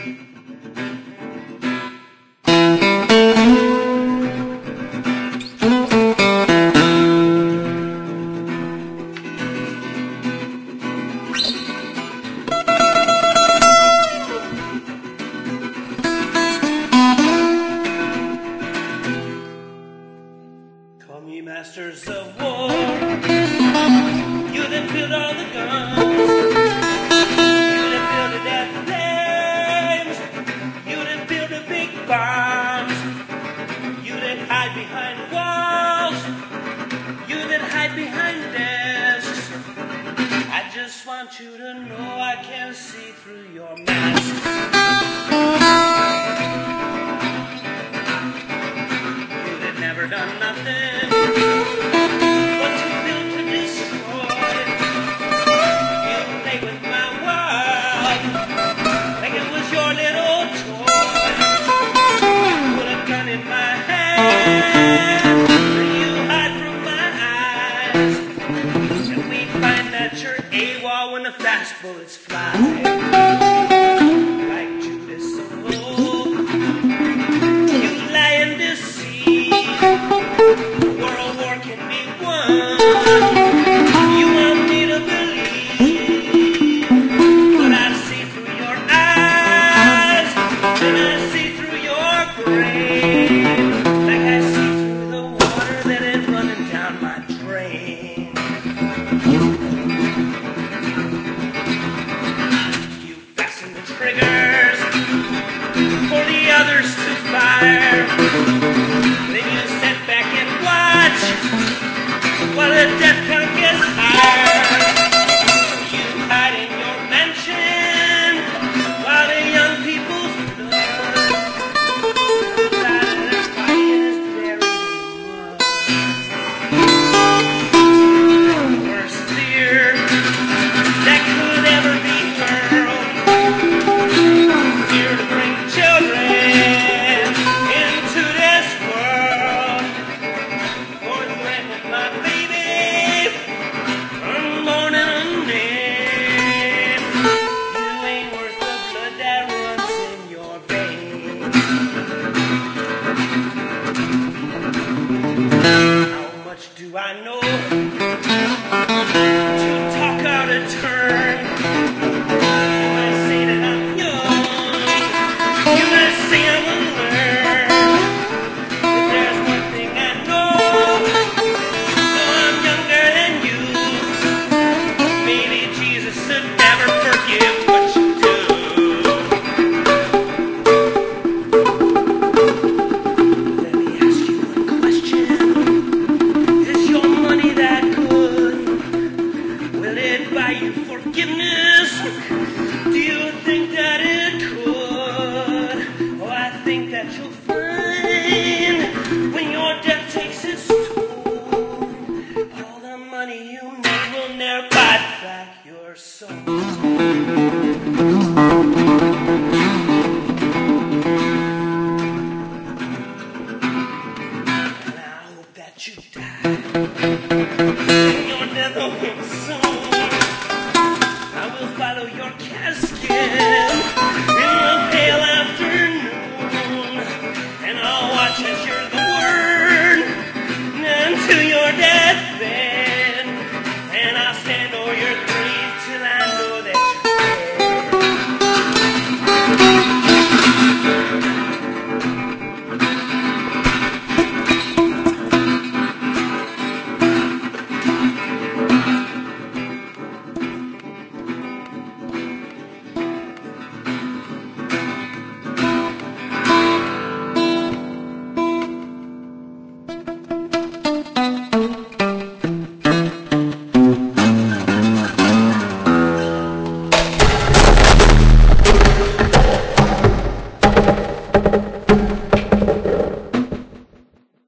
Come ye masters of war, you that build all the guns, you that build the death flames, you that build the big bombs, you that hide behind walls, you that hide behind desks. I just want you to know I can see through your masks. You that never done nothing but to build to destroy. You play with my world like it was your little toy. Put a gun in my hand, you hide from my eyes, and we find that you're AWOL when the fast bullets fly. Like Judas Soul, you lie and deceive. World war can be won. You want me to believe, but I see through your eyes, and I see through your brain, like I see through the water that is running down my drain. You fasten the triggers for the others to fire. Then you sit back and watch while the death